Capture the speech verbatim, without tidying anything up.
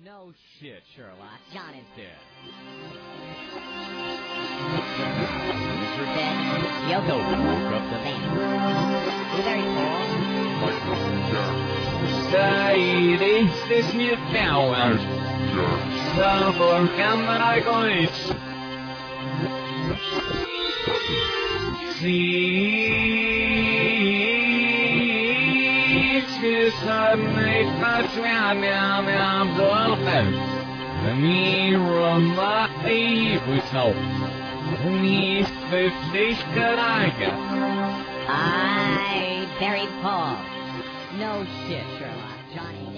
No shit, Sherlock. John is dead. You're dead. Yoko woke up the van. Very cool. Säg this new power. Så får kamera gå ut. Suddenly touch me, I'm I'm I'm dolphin. The me run my evil soul. Me fifty skaraga. I buried Paul. No shit, Sherlock. Johnny.